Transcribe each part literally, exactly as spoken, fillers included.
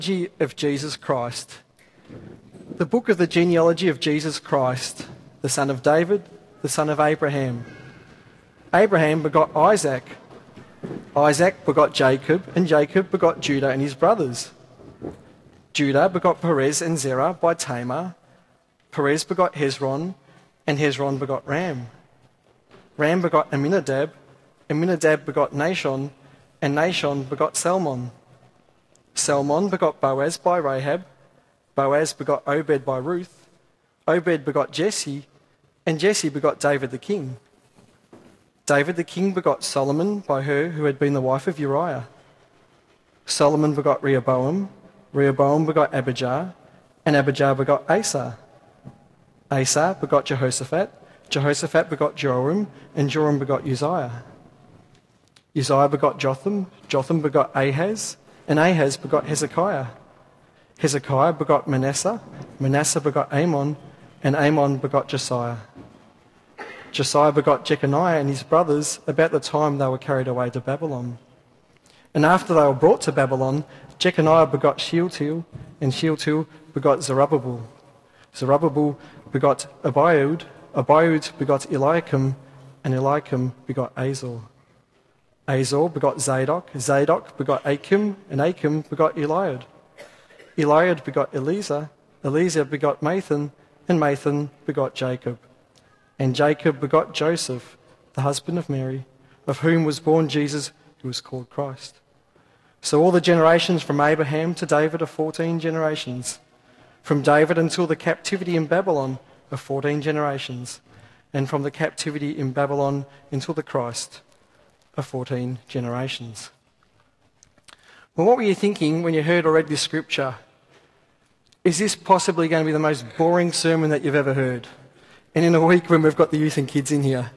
Genealogy of Jesus Christ. The book of the genealogy of Jesus Christ, the son of David, the son of Abraham. Abraham begot Isaac. Isaac begot Jacob, and Jacob begot Judah and his brothers. Judah begot Perez and Zerah by Tamar. Perez begot Hezron, and Hezron begot Ram. Ram begot Amminadab. Amminadab begot Nahshon, and Nahshon begot Salmon. Salmon begot Boaz by Rahab. Boaz begot Obed by Ruth. Obed begot Jesse, and Jesse begot David the king. David the king begot Solomon by her who had been the wife of Uriah. Solomon begot Rehoboam. Rehoboam begot Abijah, and Abijah begot Asa. Asa begot Jehoshaphat. Jehoshaphat begot Joram, and Joram begot Uzziah. Uzziah begot Jotham. Jotham begot Ahaz, and Ahaz begot Hezekiah. Hezekiah begot Manasseh. Manasseh begot Amon, and Amon begot Josiah. Josiah begot Jeconiah and his brothers about the time they were carried away to Babylon. And after they were brought to Babylon, Jeconiah begot Shealtiel, and Shealtiel begot Zerubbabel. Zerubbabel begot Abiud, Abiud begot Eliakim, and Eliakim begot Azor. Azor begot Zadok, Zadok begot Achim, and Achim begot Eliud. Eliud begot Eleazar, Eleazar begot Mathan, and Mathan begot Jacob. And Jacob begot Joseph, the husband of Mary, of whom was born Jesus, who was called Christ. So all the generations from Abraham to David are fourteen generations. From David until the captivity in Babylon are fourteen generations. And from the captivity in Babylon until the Christ are fourteen generations. Well, what were you thinking when you heard or read this scripture? Is this possibly going to be the most boring sermon that you've ever heard? And in a week when we've got the youth and kids in here.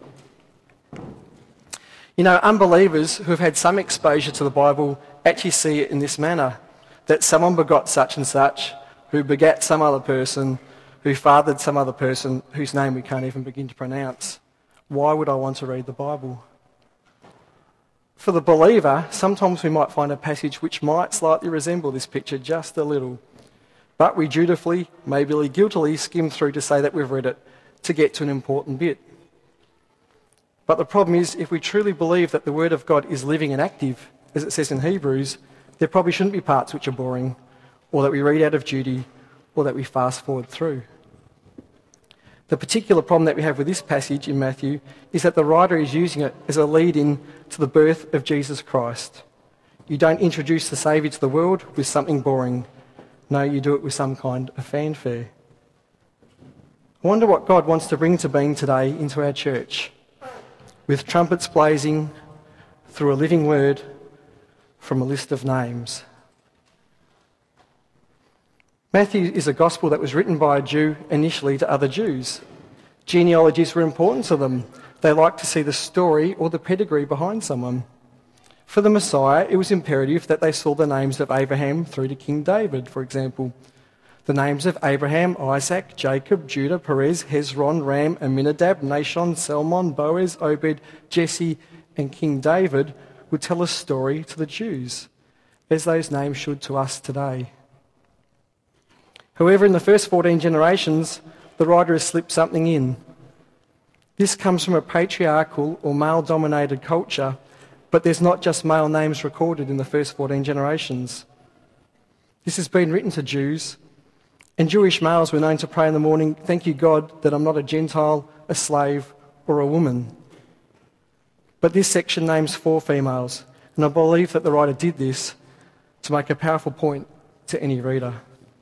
You know, unbelievers who have had some exposure to the Bible actually see it in this manner, that someone begot such and such, who begat some other person, who fathered some other person whose name we can't even begin to pronounce. Why would I want to read the Bible? For the believer, sometimes we might find a passage which might slightly resemble this picture just a little, but we dutifully, maybe guiltily, skim through to say that we've read it to get to an important bit. But the problem is, if we truly believe that the Word of God is living and active, as it says in Hebrews, there probably shouldn't be parts which are boring, or that we read out of duty, or that we fast forward through. The particular problem that we have with this passage in Matthew is that the writer is using it as a lead-in to the birth of Jesus Christ. You don't introduce the Saviour to the world with something boring. No, you do it with some kind of fanfare. I wonder what God wants to bring to being today into our church, with trumpets blazing through a living word from a list of names. Matthew is a gospel that was written by a Jew initially to other Jews. Genealogies were important to them. They liked to see the story or the pedigree behind someone. For the Messiah, it was imperative that they saw the names of Abraham through to King David, for example. The names of Abraham, Isaac, Jacob, Judah, Perez, Hezron, Ram, Amminadab, Nahshon, Salmon, Boaz, Obed, Jesse, and King David would tell a story to the Jews, as those names should to us today. However, in the first fourteen generations, the writer has slipped something in. This comes from a patriarchal or male-dominated culture, but there's not just male names recorded in the first fourteen generations. This has been written to Jews, and Jewish males were known to pray in the morning, "Thank you, God, that I'm not a Gentile, a slave, or a woman." But this section names four females, and I believe that the writer did this to make a powerful point to any reader.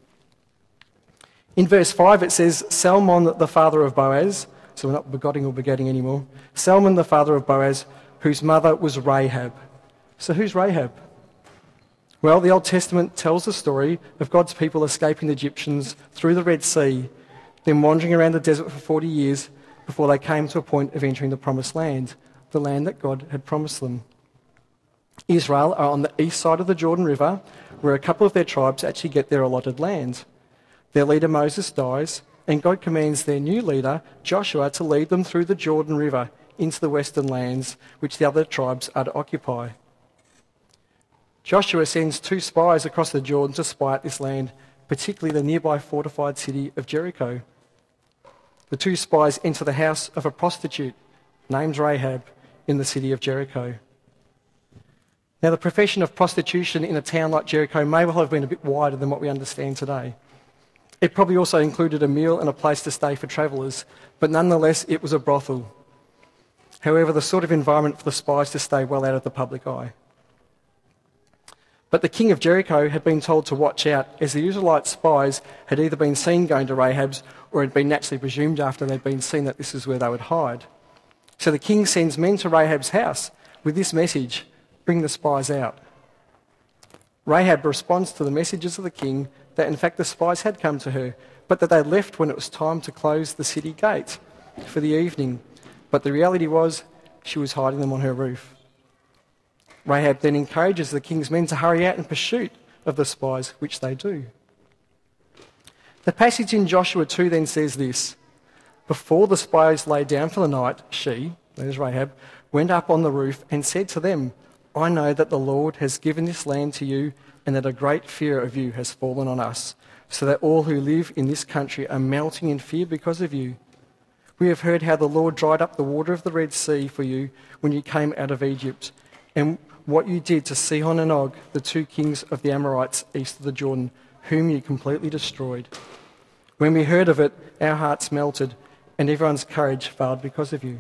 In verse five it says, Salmon the father of Boaz, so we're not begetting or begetting anymore, Salmon the father of Boaz, whose mother was Rahab. So who's Rahab? Well, the Old Testament tells the story of God's people escaping the Egyptians through the Red Sea, then wandering around the desert for forty years before they came to a point of entering the Promised Land, the land that God had promised them. Israel are on the east side of the Jordan River, where a couple of their tribes actually get their allotted land. Their leader Moses dies, and God commands their new leader, Joshua, to lead them through the Jordan River into the western lands, which the other tribes are to occupy. Joshua sends two spies across the Jordan to spy out this land, particularly the nearby fortified city of Jericho. The two spies enter the house of a prostitute named Rahab in the city of Jericho. Now, the profession of prostitution in a town like Jericho may well have been a bit wider than what we understand today. It probably also included a meal and a place to stay for travellers, but nonetheless it was a brothel. However, the sort of environment for the spies to stay well out of the public eye. But the king of Jericho had been told to watch out, as the Israelite spies had either been seen going to Rahab's or had been naturally presumed after they'd been seen that this is where they would hide. So the king sends men to Rahab's house with this message: bring the spies out. Rahab responds to the messages of the king that in fact the spies had come to her, but that they left when it was time to close the city gate for the evening. But the reality was she was hiding them on her roof. Rahab then encourages the king's men to hurry out in pursuit of the spies, which they do. The passage in Joshua two then says this: before the spies lay down for the night, she, there's Rahab, went up on the roof and said to them, I know that the Lord has given this land to you, and that a great fear of you has fallen on us, so that all who live in this country are melting in fear because of you. We have heard how the Lord dried up the water of the Red Sea for you when you came out of Egypt, and what you did to Sihon and Og, the two kings of the Amorites east of the Jordan, whom you completely destroyed. When we heard of it, our hearts melted, and everyone's courage failed because of you.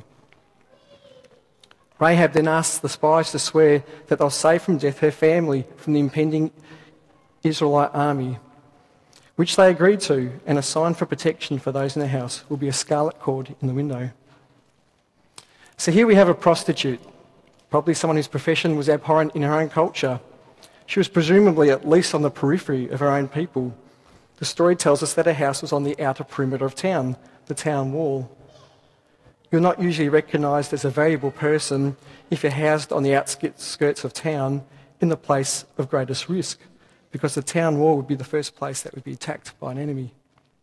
Rahab then asks the spies to swear that they'll save from death her family from the impending Israelite army, which they agreed to, and a sign for protection for those in the house will be a scarlet cord in the window. So here we have a prostitute, probably someone whose profession was abhorrent in her own culture. She was presumably at least on the periphery of her own people. The story tells us that her house was on the outer perimeter of town, the town wall. You're not usually recognised as a valuable person if you're housed on the outskirts of town in the place of greatest risk, because the town wall would be the first place that would be attacked by an enemy.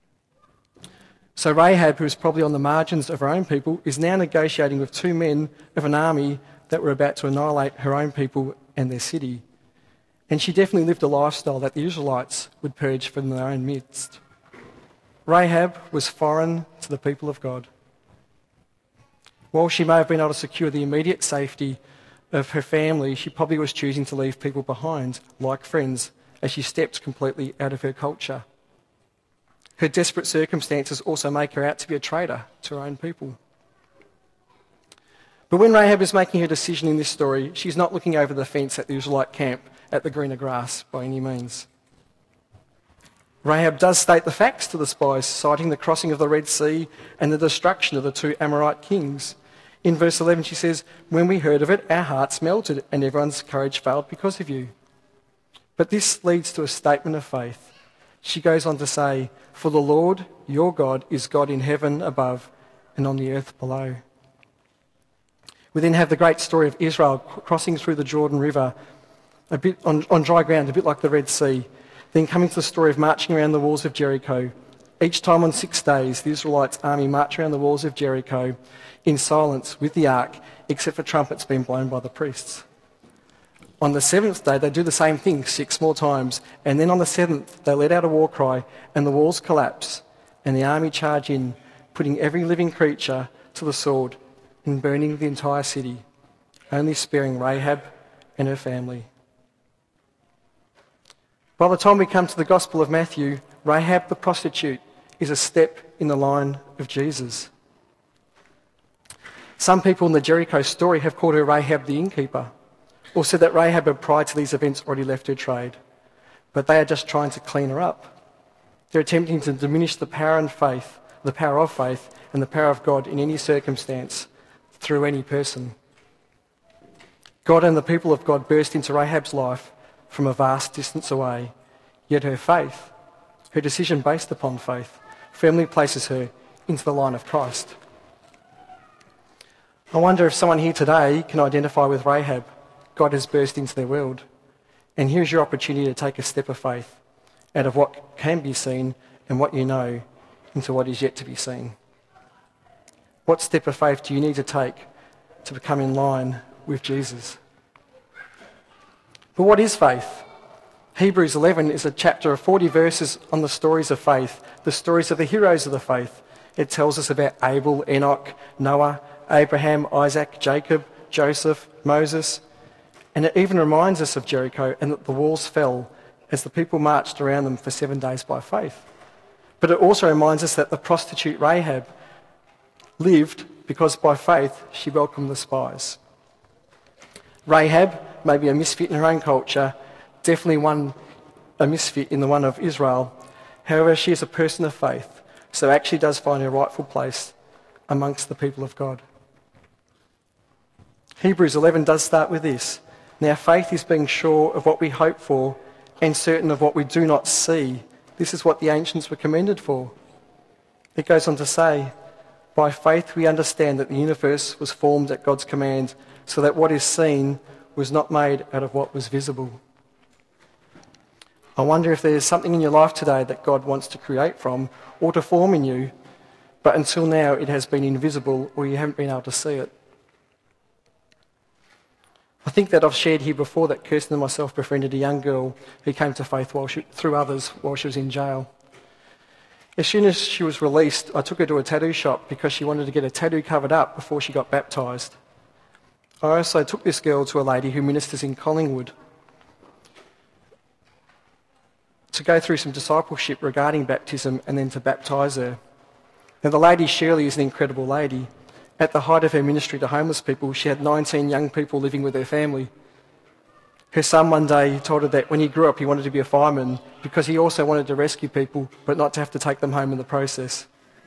So Rahab, who is probably on the margins of her own people, is now negotiating with two men of an army that were about to annihilate her own people and their city. And she definitely lived a lifestyle that the Israelites would purge from their own midst. Rahab was foreign to the people of God. While she may have been able to secure the immediate safety of her family, she probably was choosing to leave people behind, like friends, as she stepped completely out of her culture. Her desperate circumstances also make her out to be a traitor to her own people. But when Rahab is making her decision in this story, she's not looking over the fence at the Israelite camp at the greener grass by any means. Rahab does state the facts to the spies, citing the crossing of the Red Sea and the destruction of the two Amorite kings. In verse eleven she says, when we heard of it, our hearts melted and everyone's courage failed because of you. But this leads to a statement of faith. She goes on to say, for the Lord, your God, is God in heaven above and on the earth below. We then have the great story of Israel crossing through the Jordan River a bit on, on dry ground, a bit like the Red Sea. Then coming to the story of marching around the walls of Jericho. Each time on six days, the Israelites' army marched around the walls of Jericho in silence with the ark, except for trumpets being blown by the priests. On the seventh day, they do the same thing six more times, and then on the seventh, they let out a war cry, and the walls collapse, and the army charge in, putting every living creature to the sword and burning the entire city, only sparing Rahab and her family. By the time we come to the Gospel of Matthew, Rahab the prostitute is a step in the line of Jesus. Some people in the Jericho story have called her Rahab the innkeeper, or said that Rahab had prior to these events already left her trade, but they are just trying to clean her up. They're attempting to diminish the power and faith, the power of faith and the power of God in any circumstance through any person. God and the people of God burst into Rahab's life from a vast distance away, yet her faith, her decision based upon faith, firmly places her into the line of Christ. I wonder if someone here today can identify with Rahab. God has burst into their world, and here's your opportunity to take a step of faith out of what can be seen and what you know into what is yet to be seen. What step of faith do you need to take to become in line with Jesus? But what is faith? Hebrews eleven is a chapter of forty verses on the stories of faith, the stories of the heroes of the faith. It tells us about Abel, Enoch, Noah, Abraham, Isaac, Jacob, Joseph, Moses. And it even reminds us of Jericho and that the walls fell as the people marched around them for seven days by faith. But it also reminds us that the prostitute Rahab lived because by faith she welcomed the spies. Rahab may be a misfit in her own culture, definitely one a misfit in the one of Israel. However, she is a person of faith, so actually does find her rightful place amongst the people of God. Hebrews eleven does start with this. Now faith is being sure of what we hope for and certain of what we do not see. This is what the ancients were commended for. It goes on to say, by faith we understand that the universe was formed at God's command, so that what is seen was not made out of what was visible. I wonder if there's something in your life today that God wants to create from or to form in you, but until now it has been invisible or you haven't been able to see it. I think that I've shared here before that Kirsten and myself befriended a young girl who came to faith while she, through others while she was in jail. As soon as she was released, I took her to a tattoo shop because she wanted to get a tattoo covered up before she got baptised. I also took this girl to a lady who ministers in Collingwood to go through some discipleship regarding baptism and then to baptise her. Now, the lady Shirley is an incredible lady. At the height of her ministry to homeless people, she had nineteen young people living with her family. Her son one day told her that when he grew up he wanted to be a fireman because he also wanted to rescue people but not to have to take them home in the process.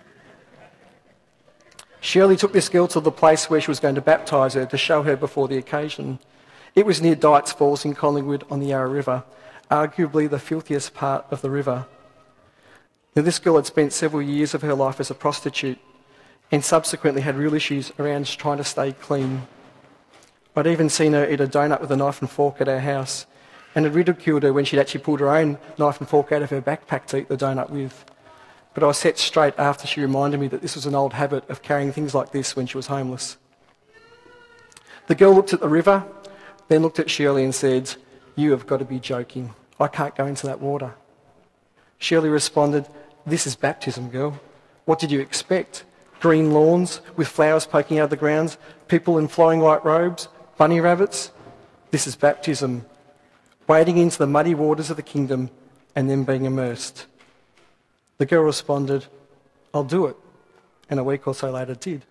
Shirley took this girl to the place where she was going to baptise her to show her before the occasion. It was near Dights Falls in Collingwood on the Yarra River, arguably the filthiest part of the river. Now, this girl had spent several years of her life as a prostitute and subsequently had real issues around trying to stay clean. I'd even seen her eat a donut with a knife and fork at our house and had ridiculed her when she'd actually pulled her own knife and fork out of her backpack to eat the donut with. But I was set straight after she reminded me that this was an old habit of carrying things like this when she was homeless. The girl looked at the river, then looked at Shirley and said, "You have got to be joking. I can't go into that water." Shirley responded, "This is baptism, girl. What did you expect? Green lawns with flowers poking out of the ground, people in flowing white robes, bunny rabbits? This is baptism. Wading into the muddy waters of the kingdom and then being immersed." The girl responded, "I'll do it," and a week or so later did.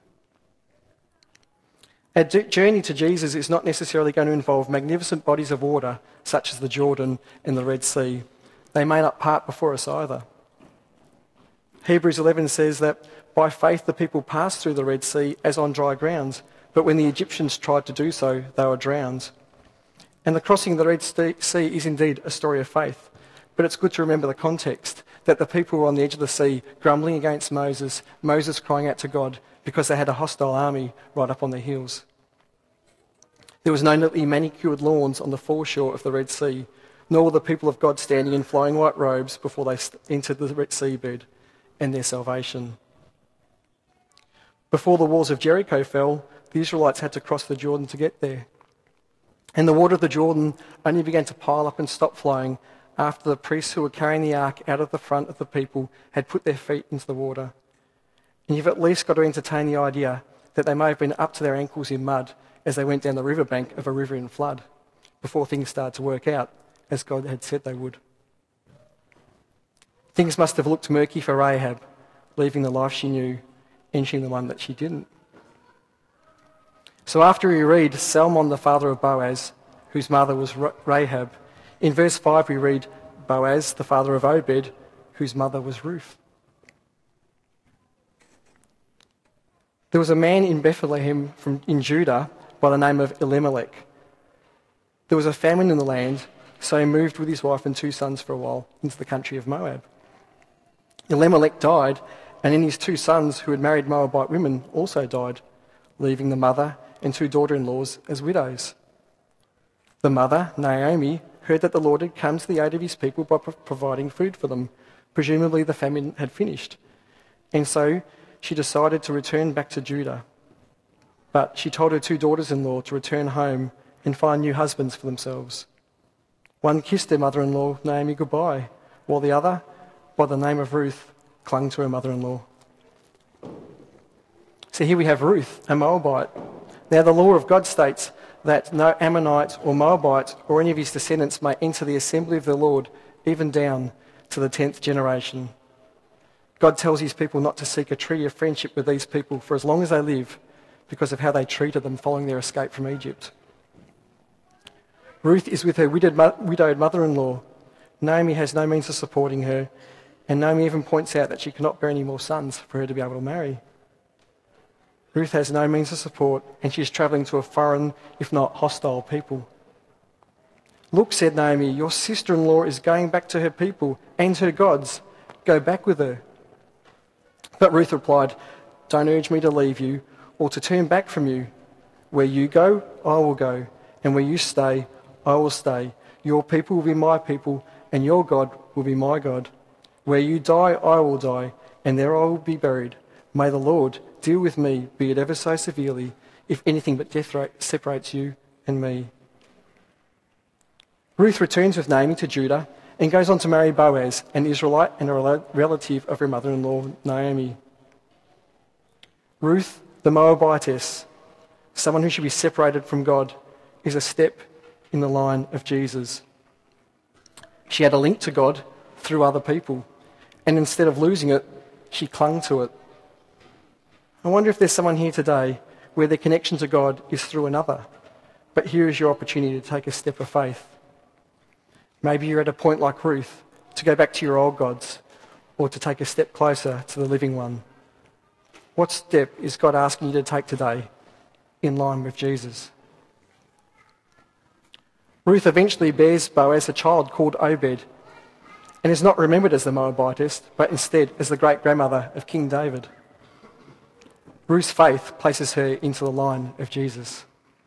Our journey to Jesus is not necessarily going to involve magnificent bodies of water such as the Jordan and the Red Sea. They may not part before us either. Hebrews eleven says that by faith the people passed through the Red Sea as on dry grounds, but when the Egyptians tried to do so, they were drowned. And the crossing of the Red Sea is indeed a story of faith, but it's good to remember the context, that the people were on the edge of the sea grumbling against Moses, Moses crying out to God because they had a hostile army right up on their heels. There was no neatly manicured lawns on the foreshore of the Red Sea, nor were the people of God standing in flowing white robes before they entered the Red Sea bed and their salvation. Before the walls of Jericho fell, the Israelites had to cross the Jordan to get there. And the water of the Jordan only began to pile up and stop flowing after the priests who were carrying the ark out of the front of the people had put their feet into the water. And you've at least got to entertain the idea that they may have been up to their ankles in mud as they went down the riverbank of a river in flood before things started to work out as God had said they would. Things must have looked murky for Rahab, leaving the life she knew, entering the one that she didn't. So after we read Salmon, the father of Boaz, whose mother was Rahab, in verse five we read Boaz, the father of Obed, whose mother was Ruth. There was a man in Bethlehem from, in Judah by the name of Elimelech. There was a famine in the land, so he moved with his wife and two sons for a while into the country of Moab. Elimelech died, and then his two sons, who had married Moabite women, also died, leaving the mother and two daughter-in-laws as widows. The mother, Naomi, heard that the Lord had come to the aid of his people by pro- providing food for them. Presumably the famine had finished. And so she decided to return back to Judah. But she told her two daughters-in-law to return home and find new husbands for themselves. One kissed her mother-in-law, Naomi, goodbye, while the other, by the name of Ruth, clung to her mother-in-law. So here we have Ruth, a Moabite. Now the law of God states that no Ammonite or Moabite or any of his descendants may enter the assembly of the Lord, even down to the tenth generation. God tells his people not to seek a treaty of friendship with these people for as long as they live, because of how they treated them following their escape from Egypt. Ruth is with her widowed mother-in-law. Naomi has no means of supporting her, and Naomi even points out that she cannot bear any more sons for her to be able to marry. Ruth has no means of support, and she is travelling to a foreign, if not hostile, people. Look, said Naomi, your sister-in-law is going back to her people and her gods. Go back with her. But Ruth replied, don't urge me to leave you or to turn back from you. Where you go, I will go, and where you stay, I will stay. Your people will be my people, and your God will be my God. Where you die, I will die, and there I will be buried. May the Lord deal with me, be it ever so severely, if anything but death separates you and me. Ruth returns with Naomi to Judah and goes on to marry Boaz, an Israelite and a relative of her mother-in-law, Naomi. Ruth, the Moabitess, someone who should be separated from God, is a step in the line of Jesus. She had a link to God through other people, and instead of losing it, she clung to it. I wonder if there's someone here today where their connection to God is through another, but here is your opportunity to take a step of faith. Maybe you're at a point like Ruth, to go back to your old gods, or to take a step closer to the living one. What step is God asking you to take today in line with Jesus? Ruth eventually bears Boaz a child called Obed, and is not remembered as the Moabitess, but instead as the great-grandmother of King David. Ruth's faith places her into the line of Jesus.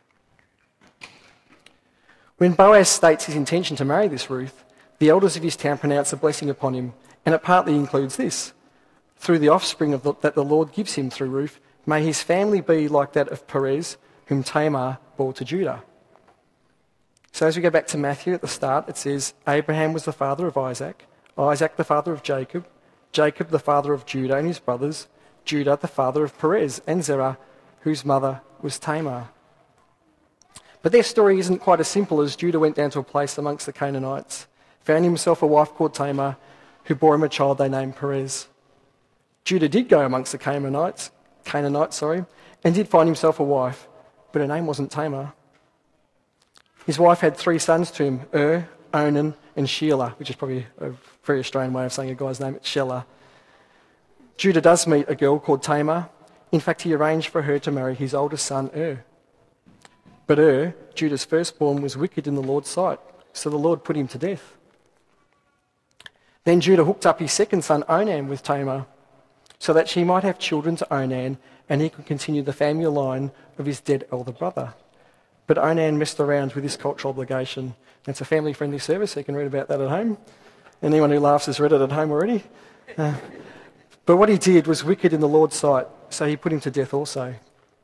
When Boaz states his intention to marry this Ruth, the elders of his town pronounce a blessing upon him, and it partly includes this. Through the offspring of the, that the Lord gives him through Ruth, may his family be like that of Perez, whom Tamar bore to Judah. So as we go back to Matthew at the start, it says, Abraham was the father of Isaac, Isaac the father of Jacob, Jacob the father of Judah and his brothers, Judah the father of Perez and Zerah, whose mother was Tamar. But their story isn't quite as simple as Judah went down to a place amongst the Canaanites, found himself a wife called Tamar, who bore him a child they named Perez. Judah did go amongst the Canaanites, Canaanites, sorry, and did find himself a wife, but her name wasn't Tamar. His wife had three sons to him, Ur, Onan, and Shelah, which is probably a very Australian way of saying a guy's name, it's Shelah. Judah does meet a girl called Tamar. In fact, he arranged for her to marry his oldest son, Ur. But Ur, Judah's firstborn, was wicked in the Lord's sight, so the Lord put him to death. Then Judah hooked up his second son, Onan, with Tamar, so that she might have children to Onan, and he could continue the family line of his dead elder brother. But Onan messed around with this cultural obligation. It's a family-friendly service, so you can read about that at home. Anyone who laughs has read it at home already. Uh, But what he did was wicked in the Lord's sight, so he put him to death also.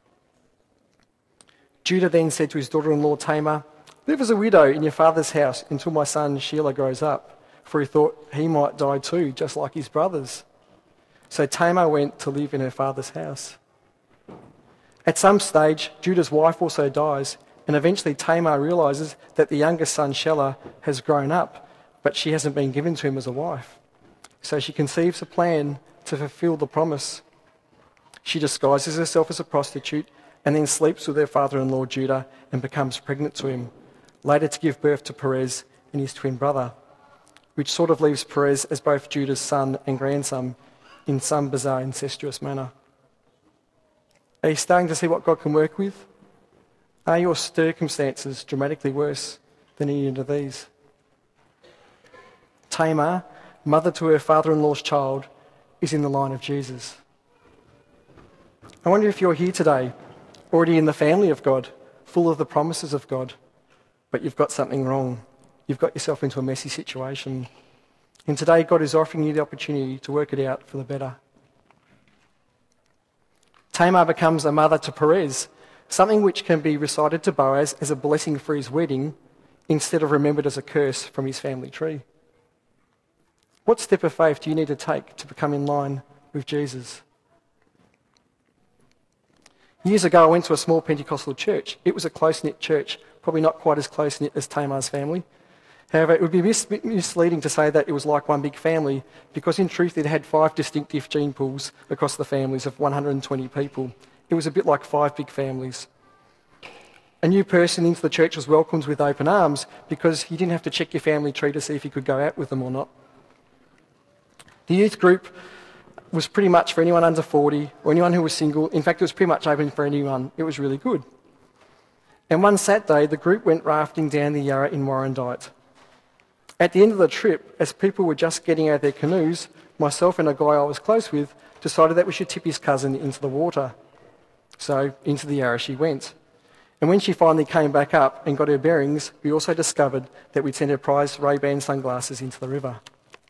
Judah then said to his daughter-in-law Tamar, live as a widow in your father's house until my son Shelah grows up, for he thought he might die too, just like his brothers. So Tamar went to live in her father's house. At some stage, Judah's wife also dies, and eventually Tamar realises that the youngest son Shelah has grown up, but she hasn't been given to him as a wife. So she conceives a plan to fulfill the promise. She disguises herself as a prostitute and then sleeps with her father-in-law Judah and becomes pregnant to him, later to give birth to Perez and his twin brother, which sort of leaves Perez as both Judah's son and grandson in some bizarre incestuous manner. Are you starting to see what God can work with? Are your circumstances dramatically worse than any of these? Tamar, mother to her father-in-law's child, is in the line of Jesus. I wonder if you're here today, already in the family of God, full of the promises of God, but you've got something wrong. You've got yourself into a messy situation. And today God is offering you the opportunity to work it out for the better. Tamar becomes a mother to Perez, something which can be recited to Boaz as a blessing for his wedding instead of remembered as a curse from his family tree? What step of faith do you need to take to become in line with Jesus? Years ago, I went to a small Pentecostal church. It was a close-knit church, probably not quite as close-knit as Tamar's family. However, it would be mis- misleading to say that it was like one big family, because in truth it had five distinctive gene pools across the families of one hundred twenty people. It was a bit like five big families. A new person into the church was welcomed with open arms because you didn't have to check your family tree to see if you could go out with them or not. The youth group was pretty much for anyone under forty or anyone who was single. In fact, it was pretty much open for anyone. It was really good. And one Saturday, the group went rafting down the Yarra in Warrandyte. At the end of the trip, as people were just getting out of their canoes, myself and a guy I was close with decided that we should tip his cousin into the water. So into the Yarra she went. And when she finally came back up and got her bearings, we also discovered that we'd sent her prized Ray-Ban sunglasses into the river.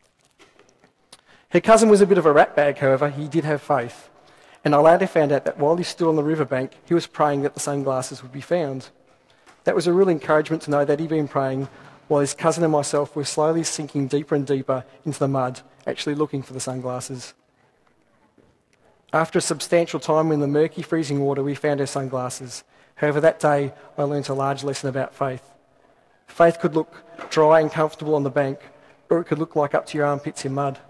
Her cousin was a bit of a ratbag, however. He did have faith. And I later found out that while he stood on the riverbank, he was praying that the sunglasses would be found. That was a real encouragement to know that he'd been praying while his cousin and myself were slowly sinking deeper and deeper into the mud, actually looking for the sunglasses. After a substantial time in the murky, freezing water, we found her sunglasses. However, that day I learnt a large lesson about faith. Faith could look dry and comfortable on the bank, or it could look like up to your armpits in mud.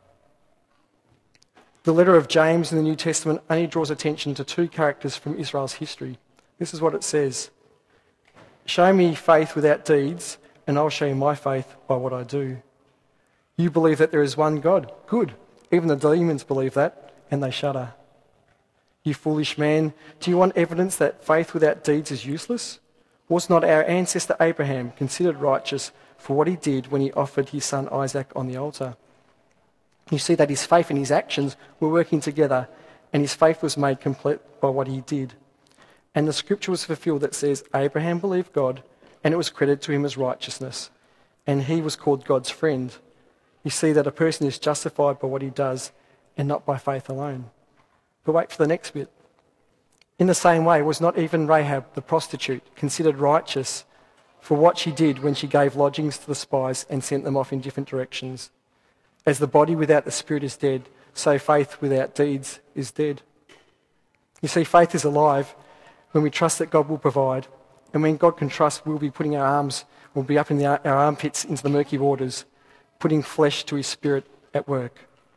The letter of James in the New Testament only draws attention to two characters from Israel's history. This is what it says: "Show me faith without deeds, and I'll show you my faith by what I do." You believe that there is one God. Good. Even the demons believe that, and they shudder. You foolish man, do you want evidence that faith without deeds is useless? Was not our ancestor Abraham considered righteous for what he did when he offered his son Isaac on the altar? You see that his faith and his actions were working together, and his faith was made complete by what he did. And the scripture was fulfilled that says, Abraham believed God, and it was credited to him as righteousness, and he was called God's friend. You see that a person is justified by what he does, and not by faith alone. But wait for the next bit. In the same way, was not even Rahab the prostitute considered righteous for what she did when she gave lodgings to the spies and sent them off in different directions? As the body without the spirit is dead, so faith without deeds is dead. You see, faith is alive when we trust that God will provide, and when God can trust, we'll be putting our arms, we'll be up in the, our armpits into the murky waters, putting flesh to his spirit at work.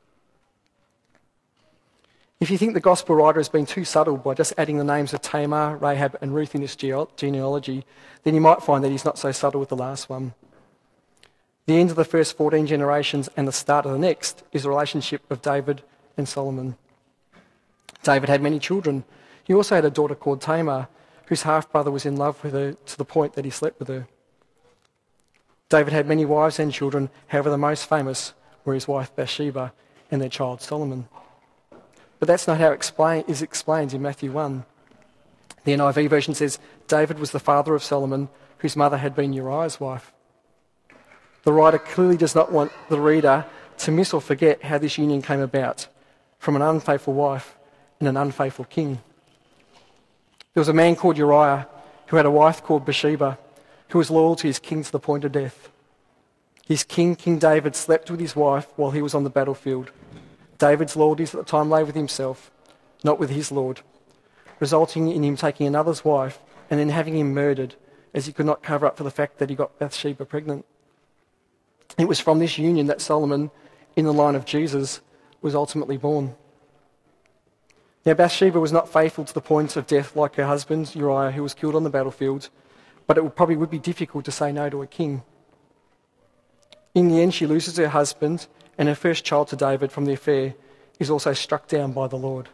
If you think the gospel writer has been too subtle by just adding the names of Tamar, Rahab and Ruth in this genealogy, then you might find that he's not so subtle with the last one. The end of the first fourteen generations and the start of the next is the relationship of David and Solomon. David had many children. He also had a daughter called Tamar, whose half-brother was in love with her to the point that he slept with her. David had many wives and children, however the most famous were his wife Bathsheba and their child Solomon. But that's not how it explain, is explained in Matthew one. The N I V version says, David was the father of Solomon, whose mother had been Uriah's wife. The writer clearly does not want the reader to miss or forget how this union came about, from an unfaithful wife and an unfaithful king. There was a man called Uriah who had a wife called Bathsheba, who was loyal to his king to the point of death. His king, King David, slept with his wife while he was on the battlefield. David's loyalties at the time lay with himself, not with his Lord, resulting in him taking another's wife and then having him murdered, as he could not cover up for the fact that he got Bathsheba pregnant. It was from this union that Solomon, in the line of Jesus, was ultimately born. Now, Bathsheba was not faithful to the point of death like her husband, Uriah, who was killed on the battlefield, but it would probably would be difficult to say no to a king. In the end, she loses her husband, and her first child to David from the affair is also struck down by the Lord.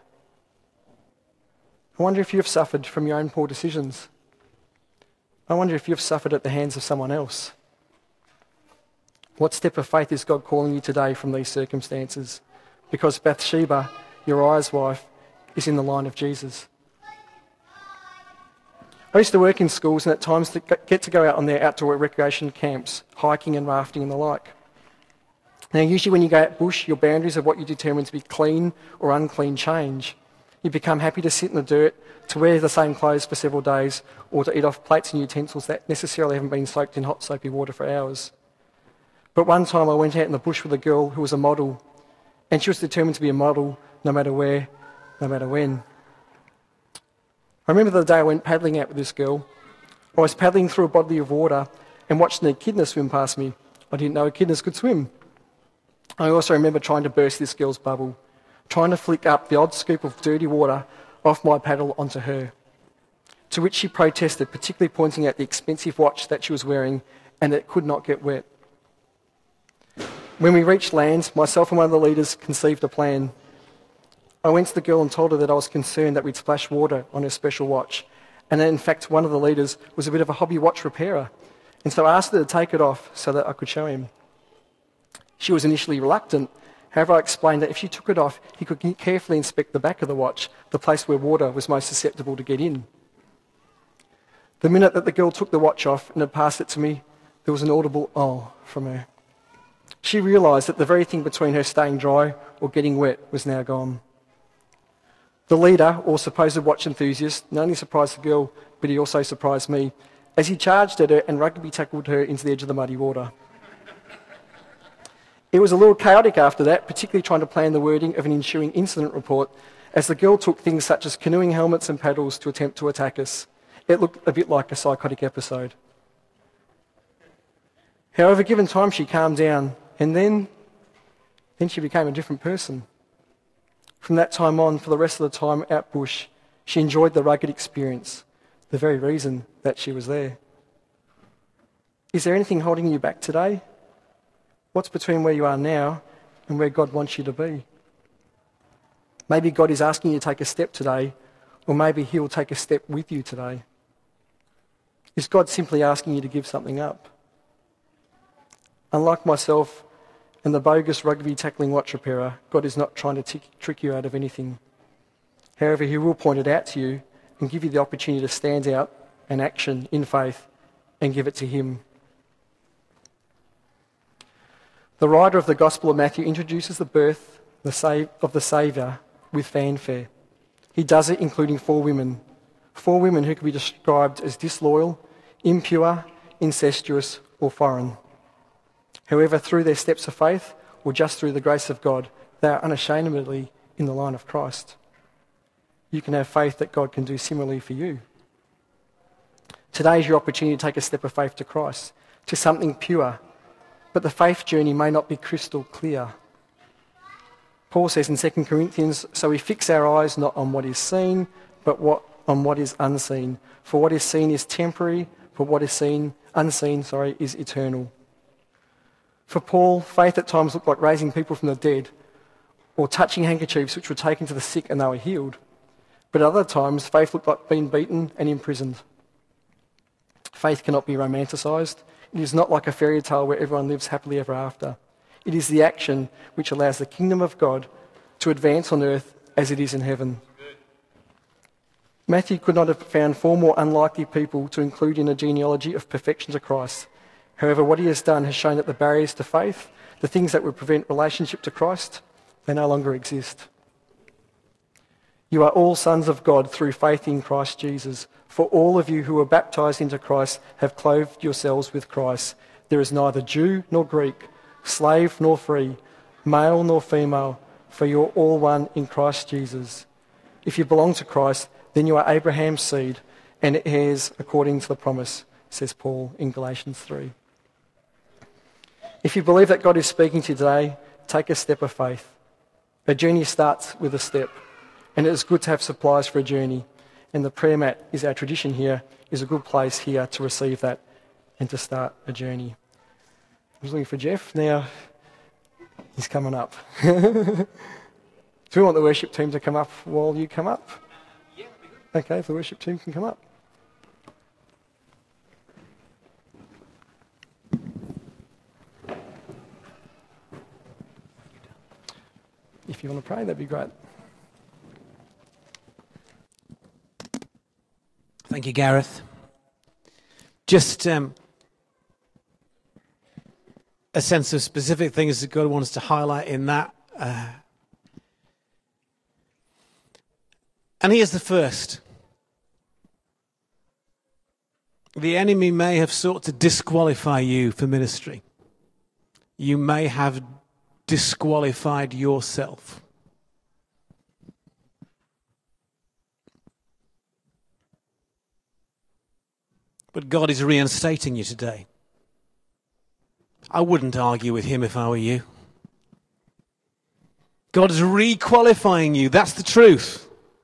I wonder if you have suffered from your own poor decisions. I wonder if you've suffered at the hands of someone else. What step of faith is God calling you today from these circumstances? Because Bathsheba, Uriah's wife, is in the line of Jesus. I used to work in schools and at times to get to go out on their outdoor recreation camps, hiking and rafting and the like. Now, usually when you go out bush, your boundaries of what you determine to be clean or unclean change. You become happy to sit in the dirt, to wear the same clothes for several days, or to eat off plates and utensils that necessarily haven't been soaked in hot soapy water for hours. But one time I went out in the bush with a girl who was a model, and she was determined to be a model no matter where, no matter when. I remember the day I went paddling out with this girl. I was paddling through a body of water and watching an echidna swim past me. I didn't know echidnas could swim. I also remember trying to burst this girl's bubble, trying to flick up the odd scoop of dirty water off my paddle onto her. To which she protested, particularly pointing out the expensive watch that she was wearing and that it could not get wet. When we reached land, myself and one of the leaders conceived a plan. I went to the girl and told her that I was concerned that we'd splash water on her special watch, and that in fact one of the leaders was a bit of a hobby watch repairer, and so I asked her to take it off so that I could show him. She was initially reluctant. However, I explained that if she took it off, he could carefully inspect the back of the watch, the place where water was most susceptible to get in. The minute that the girl took the watch off and had passed it to me, there was an audible "oh" from her. She realised that the very thing between her staying dry or getting wet was now gone. The leader, or supposed watch enthusiast, not only surprised the girl, but he also surprised me, as he charged at her and rugby tackled her into the edge of the muddy water. It was a little chaotic after that, particularly trying to plan the wording of an ensuing incident report, as the girl took things such as canoeing helmets and paddles to attempt to attack us. It looked a bit like a psychotic episode. However, given time, she calmed down, and then, then she became a different person. From that time on, for the rest of the time out bush, she enjoyed the rugged experience, the very reason that she was there. Is there anything holding you back today? What's between where you are now and where God wants you to be? Maybe God is asking you to take a step today, or maybe He will take a step with you today. Is God simply asking you to give something up? Unlike myself and the bogus rugby tackling watch repairer, God is not trying to t- trick you out of anything. However, He will point it out to you and give you the opportunity to stand out and action in faith and give it to Him. The writer of the Gospel of Matthew introduces the birth of the Saviour with fanfare. He does it including four women, four women who can be described as disloyal, impure, incestuous, or foreign. However, through their steps of faith, or just through the grace of God, they are unashamedly in the line of Christ. You can have faith that God can do similarly for you. Today is your opportunity to take a step of faith to Christ, to something pure. But the faith journey may not be crystal clear. Paul says in Second Corinthians, so we fix our eyes not on what is seen, but what, on what is unseen. For what is seen is temporary, but what is seen, unseen, sorry, is eternal. For Paul, faith at times looked like raising people from the dead, or touching handkerchiefs which were taken to the sick and they were healed. But at other times, faith looked like being beaten and imprisoned. Faith cannot be romanticised. It is not like a fairy tale where everyone lives happily ever after. It is the action which allows the kingdom of God to advance on earth as it is in heaven. Matthew could not have found four more unlikely people to include in a genealogy of perfection to Christ. However, what he has done has shown that the barriers to faith, the things that would prevent relationship to Christ, they no longer exist. You are all sons of God through faith in Christ Jesus. For all of you who are baptised into Christ have clothed yourselves with Christ. There is neither Jew nor Greek, slave nor free, male nor female, for you are all one in Christ Jesus. If you belong to Christ, then you are Abraham's seed and heirs according to the promise, says Paul in Galatians three. If you believe that God is speaking to you today, take a step of faith. A journey starts with a step, and it is good to have supplies for a journey. And the prayer mat is our tradition here, is a good place here to receive that and to start a journey. I was looking for Jeff. Now, he's coming up. Do we want the worship team to come up while you come up? Yeah, that'd be good. Okay, if the worship team can come up. If you want to pray, that'd be great. Thank you, Gareth. Just um, a sense of specific things that God wants to highlight in that. Uh, And here's the first. The enemy may have sought to disqualify you for ministry. You may have disqualified yourself. But God is reinstating you today. I wouldn't argue with him if I were you. God is re-qualifying you. That's the truth.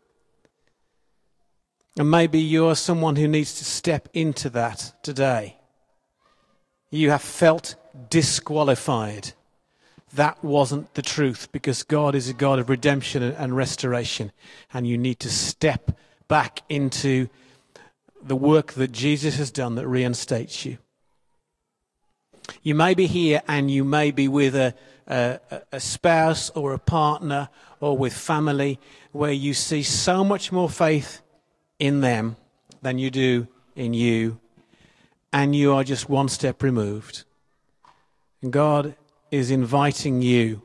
And maybe you're someone who needs to step into that today. You have felt disqualified. That wasn't the truth, because God is a God of redemption and restoration. And you need to step back into the work that Jesus has done that reinstates you. You may be here and you may be with a, a, a spouse or a partner or with family where you see so much more faith in them than you do in you, and you are just one step removed. And God is inviting you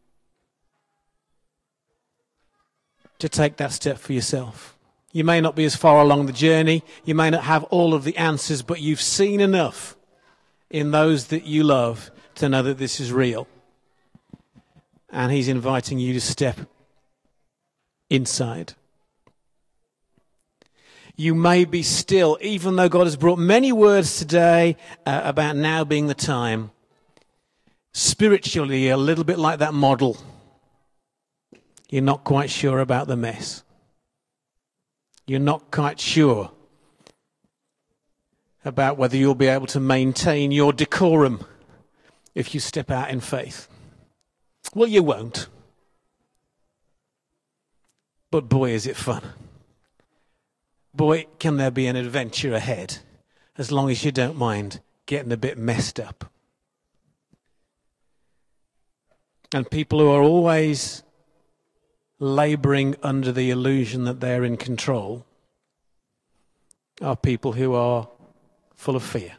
to take that step for yourself. You may not be as far along the journey, you may not have all of the answers, but you've seen enough in those that you love to know that this is real. And he's inviting you to step inside. You may be still, even though God has brought many words today uh, about now being the time, spiritually a little bit like that model. You're not quite sure about the mess. You're not quite sure about whether you'll be able to maintain your decorum if you step out in faith. Well, you won't. But boy, is it fun. Boy, can there be an adventure ahead, as long as you don't mind getting a bit messed up. And people who are always laboring under the illusion that they're in control are people who are full of fear.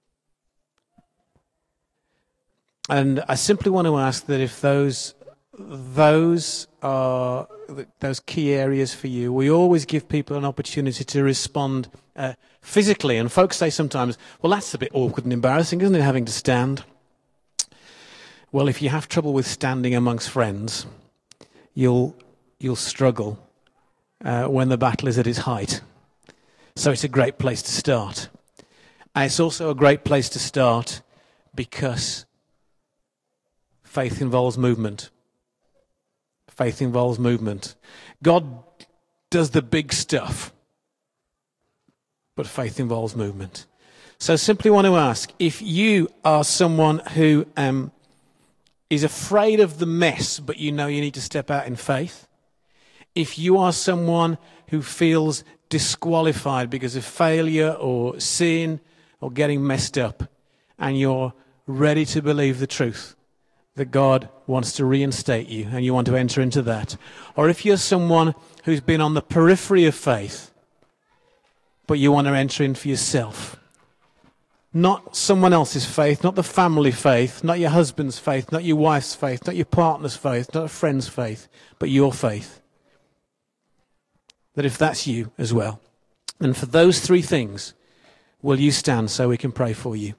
And I simply want to ask that if those those are those key areas for you, we always give people an opportunity to respond uh, physically. And folks say sometimes, well, that's a bit awkward and embarrassing, isn't it, having to stand? Well, if you have trouble with standing amongst friends, you'll you'll struggle uh, when the battle is at its height. So it's a great place to start. And it's also a great place to start because faith involves movement. Faith involves movement. God does the big stuff, but faith involves movement. So I simply want to ask, if you are someone who um, is afraid of the mess, but you know you need to step out in faith, if you are someone who feels disqualified because of failure or sin or getting messed up, and you're ready to believe the truth, that God wants to reinstate you and you want to enter into that. Or if you're someone who's been on the periphery of faith, but you want to enter in for yourself. Not someone else's faith, not the family faith, not your husband's faith, not your wife's faith, not your partner's faith, not a friend's faith, but your faith. That if that's you as well, and for those three things, will you stand so we can pray for you?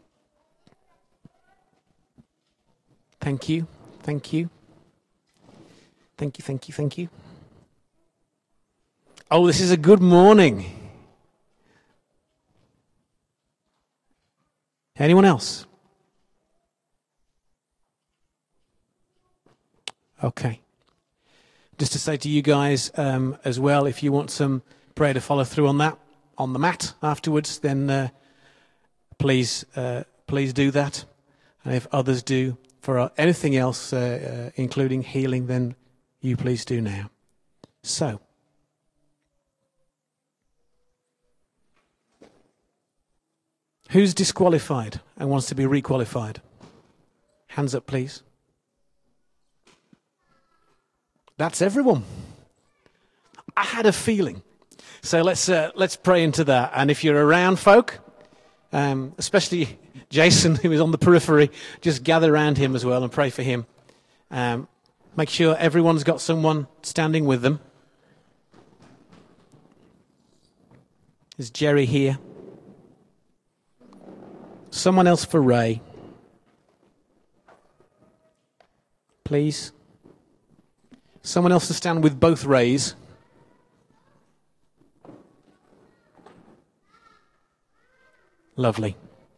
Thank you, thank you, thank you, thank you, thank you. Oh, this is a good morning. Anyone else? Okay. Just to say to you guys um, as well, if you want some prayer to follow through on that, on the mat afterwards, then uh, please, uh, please do that. And if others do, for anything else, uh, uh, including healing, then you please do now. So, who's disqualified and wants to be requalified? Hands up, please. That's everyone. I had a feeling. So let's uh, let's pray into that. And if you're around, folk, um, especially Jason, who is on the periphery, just gather around him as well and pray for him. Um, make sure everyone's got someone standing with them. Is Jerry here? Someone else for Ray. Please. Someone else to stand with both Rays. Lovely.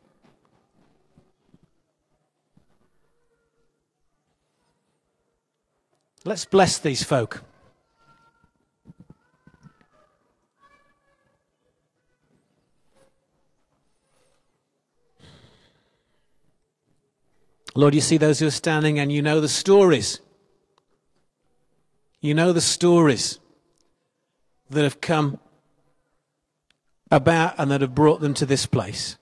Let's bless these folk. Lord, you see those who are standing and you know the stories. You know the stories that have come about and that have brought them to this place.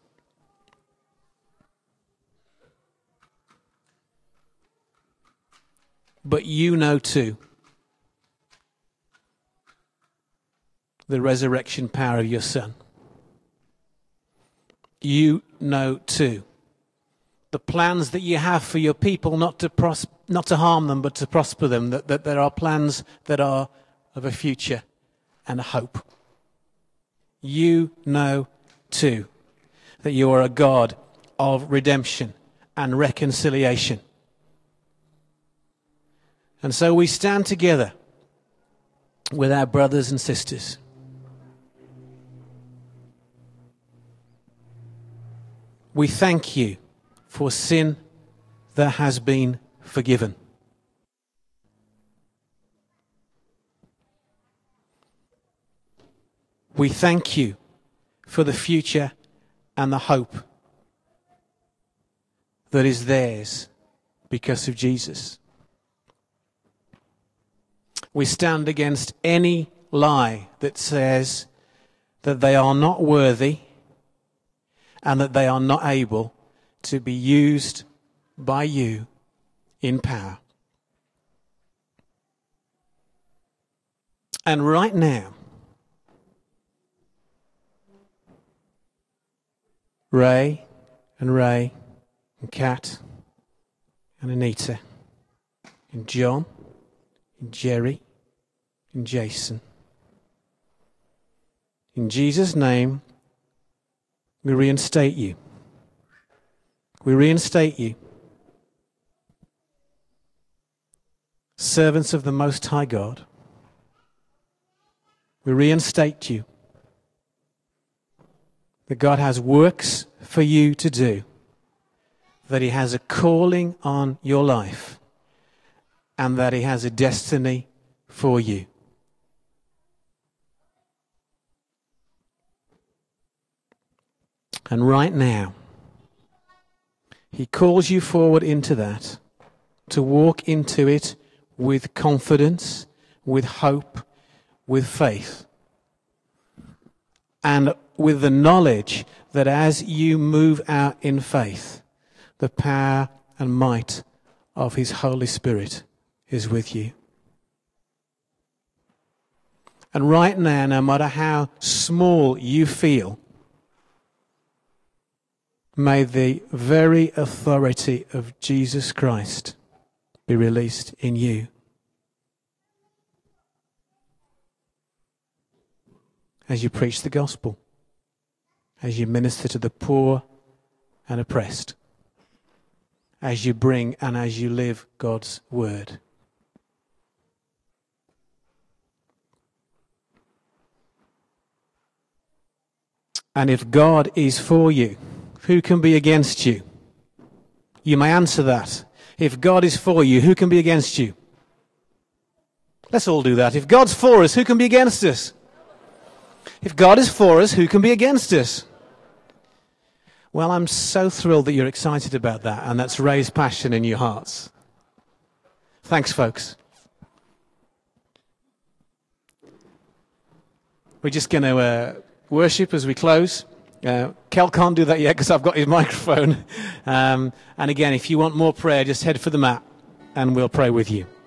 But you know too the resurrection power of your Son. You know too the plans that you have for your people, not to pros- not to harm them, but to prosper them, that, that there are plans that are of a future and a hope. You know too that you are a God of redemption and reconciliation. And so we stand together with our brothers and sisters. We thank you for sin that has been forgiven. We thank you for the future and the hope that is theirs because of Jesus. We stand against any lie that says that they are not worthy and that they are not able to be used by you in power. And right now, Ray and Ray and Kat and Anita and John and Jerry and Jason, in Jesus' name, we reinstate you. We reinstate you, servants of the Most High God. We reinstate you that God has works for you to do, that He has a calling on your life, and that He has a destiny for you. And right now, He calls you forward into that, to walk into it with confidence, with hope, with faith, and with the knowledge that as you move out in faith, the power and might of His Holy Spirit is with you. And right now, no matter how small you feel, may the very authority of Jesus Christ be released in you. As you preach the gospel, as you minister to the poor and oppressed, as you bring and as you live God's word. And if God is for you, who can be against you? You may answer that. If God is for you, who can be against you? Let's all do that. If God's for us, who can be against us? If God is for us, who can be against us? Well, I'm so thrilled that you're excited about that, and that's raised passion in your hearts. Thanks, folks. We're just going to uh, worship as we close. Uh, Kel can't do that yet because I've got his microphone. Um, and again, if you want more prayer, just head for the mat and we'll pray with you.